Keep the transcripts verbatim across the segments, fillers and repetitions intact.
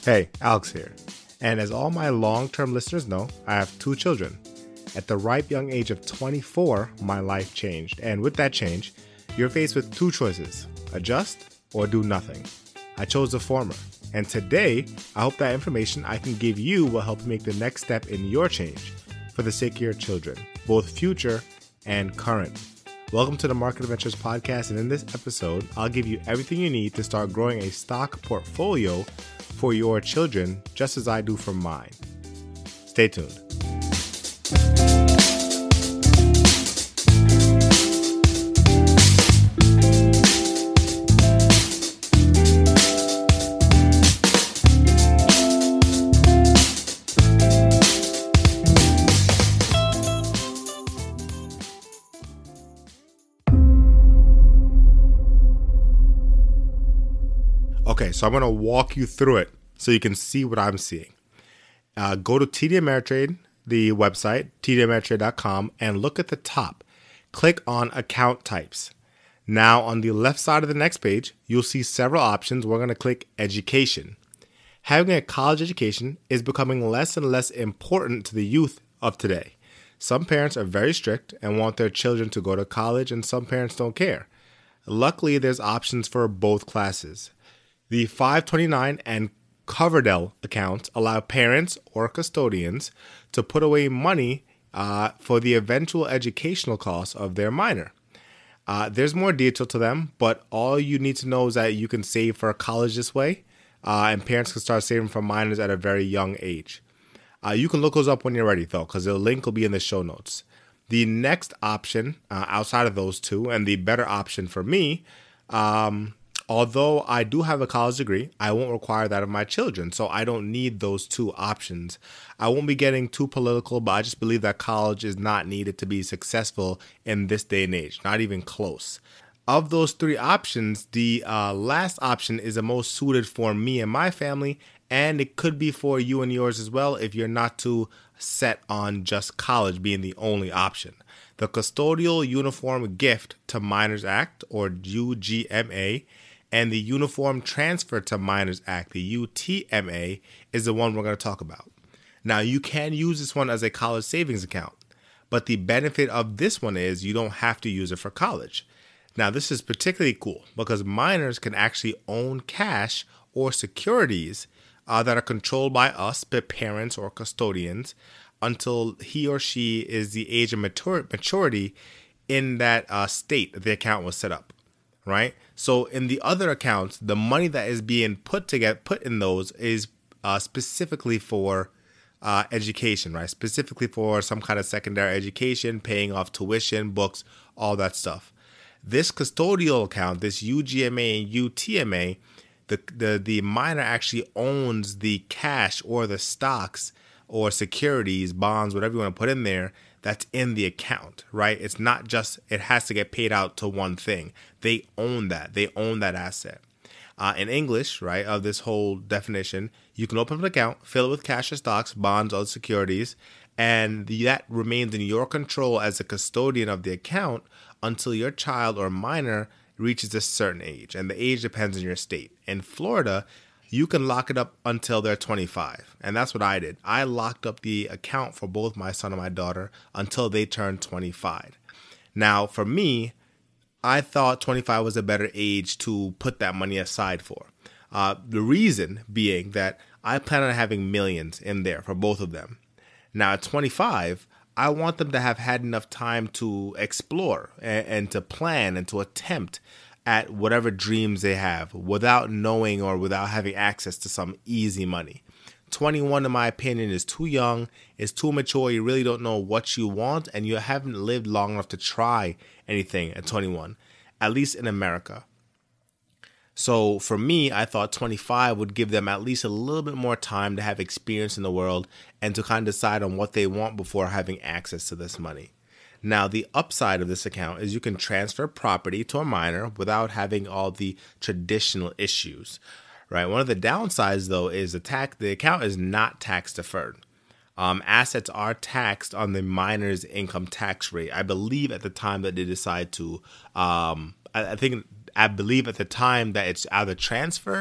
Hey, Alex here. And as all my long-term listeners know, I have two children. At the ripe young age of twenty-four, my life changed. And with that change, you're faced with two choices: adjust or do nothing. I chose the former. And today, I hope that information I can give you will help you make the next step in your change for the sake of your children, both future and current. Welcome to the Market Adventures Podcast, and in this episode, I'll give you everything you need to start growing a stock portfolio for your children, just as I do for mine. Stay tuned. Okay, so I'm going to walk you through it so you can see what I'm seeing. Uh, go to T D Ameritrade, the website, T D Ameritrade dot com, and look at the top. Click on Account Types. Now, on the left side of the next page, you'll see several options. We're going to click Education. Having a college education is becoming less and less important to the youth of today. Some parents are very strict and want their children to go to college, and some parents don't care. Luckily, there's options for both classes. The five twenty-nine and Coverdell accounts allow parents or custodians to put away money uh, for the eventual educational costs of their minor. Uh, there's more detail to them, but all you need to know is that you can save for college this way, uh, and parents can start saving for minors at a very young age. Uh, you can look those up when you're ready, though, because the link will be in the show notes. The next option uh, outside of those two, and the better option for me, um, although I do have a college degree, I won't require that of my children, so I don't need those two options. I won't be getting too political, but I just believe that college is not needed to be successful in this day and age, not even close. Of those three options, the uh, last option is the most suited for me and my family, and it could be for you and yours as well if you're not too set on just college being the only option. The Custodial Uniform Gift to Minors Act, or U G M A, and the Uniform Transfer to Minors Act, the U T M A, is the one we're going to talk about. Now, you can use this one as a college savings account, but the benefit of this one is you don't have to use it for college. Now, this is particularly cool because minors can actually own cash or securities uh, that are controlled by us, parents or custodians, until he or she is the age of matur- maturity in that uh, state that the account was set up. Right? So in the other accounts, the money that is being put to get put in those is uh, specifically for uh, education, right? Specifically for some kind of secondary education, paying off tuition, books, all that stuff. This custodial account, this U G M A and U T M A, the, the, the minor actually owns the cash or the stocks or securities, bonds, whatever you want to put in there, that's in the account, right? It's not just, it has to get paid out to one thing. They own that. They own that asset. Uh, in English, right, of this whole definition, you can open up an account, fill it with cash or stocks, bonds, other securities, and that remains in your control as a custodian of the account until your child or minor reaches a certain age. And the age depends on your state. In Florida, you can lock it up until they're twenty-five. And that's what I did. I locked up the account for both my son and my daughter until they turned twenty-five. Now, for me, I thought twenty-five was a better age to put that money aside for. Uh, the reason being that I plan on having millions in there for both of them. Now, at twenty-five, I want them to have had enough time to explore and, and to plan and to attempt at whatever dreams they have without knowing or without having access to some easy money. twenty-one, in my opinion, is too young, is too mature. You really don't know what you want, and you haven't lived long enough to try anything at twenty-one, at least in America. So for me, I thought twenty-five would give them at least a little bit more time to have experience in the world and to kind of decide on what they want before having access to this money. Now, the upside of this account is you can transfer property to a minor without having all the traditional issues, right? One of the downsides, though, is the tax. The account is not tax deferred. Um, assets are taxed on the minor's income tax rate. I believe at the time that they decide to, um, I, I think, I believe at the time that it's either transferred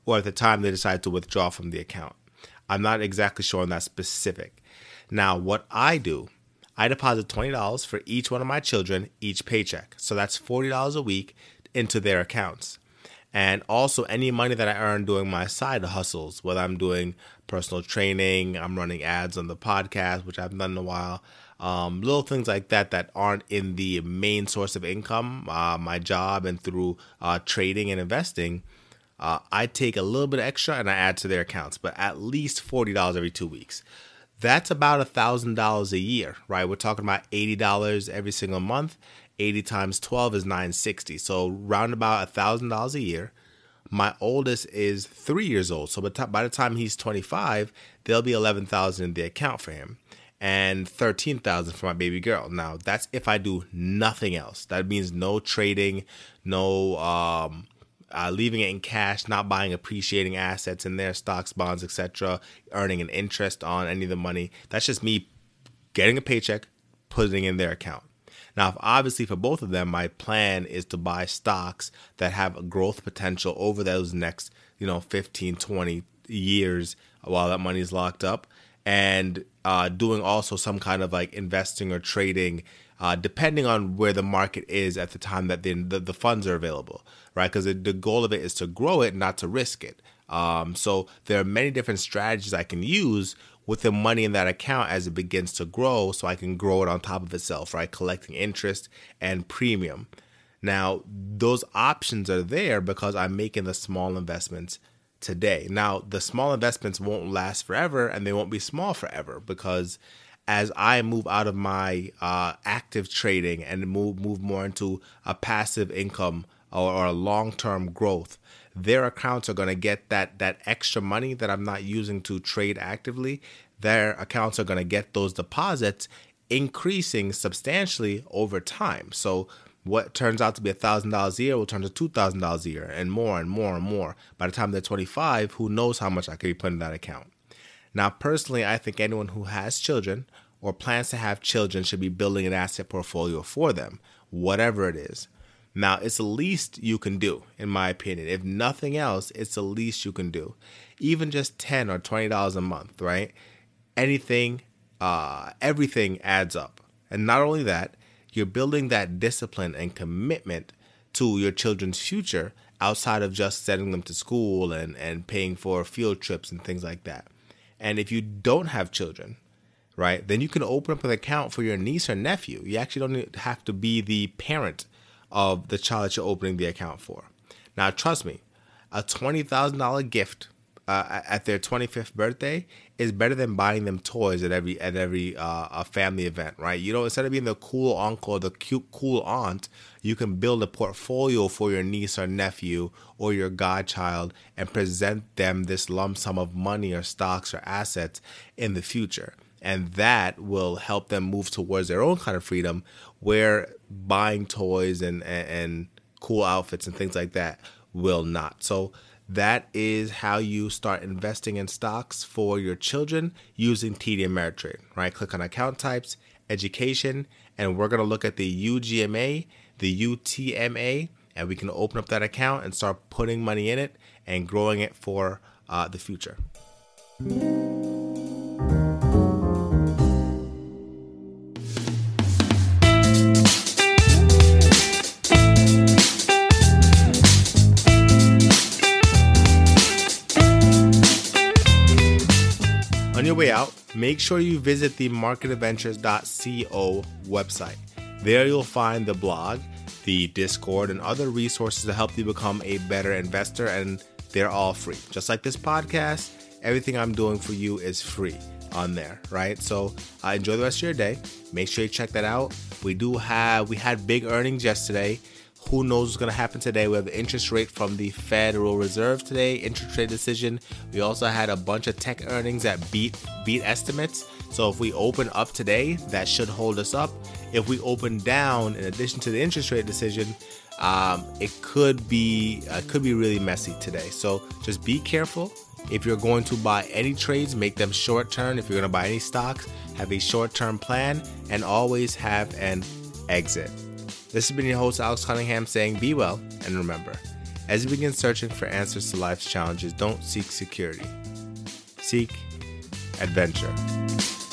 or at the time they decide to withdraw from the account. I'm not exactly sure on that specific. Now, what I do, I deposit twenty dollars for each one of my children each paycheck. So that's forty dollars a week into their accounts. And also any money that I earn doing my side hustles, whether I'm doing personal training, I'm running ads on the podcast, which I haven't done in a while, um, little things like that that aren't in the main source of income, uh, my job and through uh, trading and investing, uh, I take a little bit extra and I add to their accounts, but at least forty dollars every two weeks. That's about one thousand dollars a year, right? We're talking about eighty dollars every single month. eighty times twelve is nine hundred sixty. So round about one thousand dollars a year. My oldest is three years old. So by the time he's twenty-five, there'll be eleven thousand dollars in the account for him and thirteen thousand dollars for my baby girl. Now, that's if I do nothing else. That means no trading, no um, uh, leaving it in cash, not buying appreciating assets in their stocks, bonds, et cetera, earning an interest on any of the money. That's just me getting a paycheck, putting it in their account. Now, if obviously for both of them, my plan is to buy stocks that have a growth potential over those next, you know, fifteen, twenty years while that money is locked up, and uh, doing also some kind of like investing or trading, uh, depending on where the market is at the time that the, the, the funds are available, right? Because the, the goal of it is to grow it, not to risk it. Um, so there are many different strategies I can use with the money in that account as it begins to grow, so I can grow it on top of itself, right? Collecting interest and premium. Now, those options are there because I'm making the small investments today. Now, the small investments won't last forever, and they won't be small forever, because as I move out of my uh, active trading and move move more into a passive income or, or a long-term growth, their accounts are going to get that that extra money that I'm not using to trade actively. Their accounts are going to get those deposits increasing substantially over time. So what turns out to be one thousand dollars a year will turn to two thousand dollars a year, and more and more and more. By the time they're twenty-five, who knows how much I could be putting in that account. Now, personally, I think anyone who has children or plans to have children should be building an asset portfolio for them, whatever it is. Now, it's the least you can do, in my opinion. If nothing else, it's the least you can do. Even just ten dollars or twenty dollars a month, right? Anything, uh, everything adds up. And not only that, you're building that discipline and commitment to your children's future outside of just sending them to school and, and paying for field trips and things like that. And if you don't have children, right, then you can open up an account for your niece or nephew. You actually don't have to be the parent of the child that you're opening the account for. Now, trust me, a twenty thousand dollars gift uh, at their twenty-fifth birthday is better than buying them toys at every at every uh, a family event, right? You know, instead of being the cool uncle or the cute cool aunt, you can build a portfolio for your niece or nephew or your godchild and present them this lump sum of money or stocks or assets in the future. And that will help them move towards their own kind of freedom, where buying toys and, and, and cool outfits and things like that will not. So that is how you start investing in stocks for your children using T D Ameritrade, right? Click on account types, education, and we're going to look at the U G M A, the U T M A, and we can open up that account and start putting money in it and growing it for uh, the future. On your way out, make sure you visit the market adventures dot co website. There you'll find the blog, the Discord, and other resources to help you become a better investor, and they're all free. Just like this podcast, everything I'm doing for you is free on there, right? So uh, enjoy the rest of your day. Make sure you check that out. We do have, we had big earnings yesterday. Who knows what's going to happen today? We have the interest rate from the Federal Reserve today, interest rate decision. We also had a bunch of tech earnings that beat beat estimates. So if we open up today, that should hold us up. If we open down, in addition to the interest rate decision, um, it could be uh, could be really messy today. So just be careful. If you're going to buy any trades, make them short term. If you're going to buy any stocks, have a short term plan, and always have an exit. This has been your host, Alex Cunningham, saying be well, and remember, As you begin searching for answers to life's challenges, don't seek security. Seek adventure.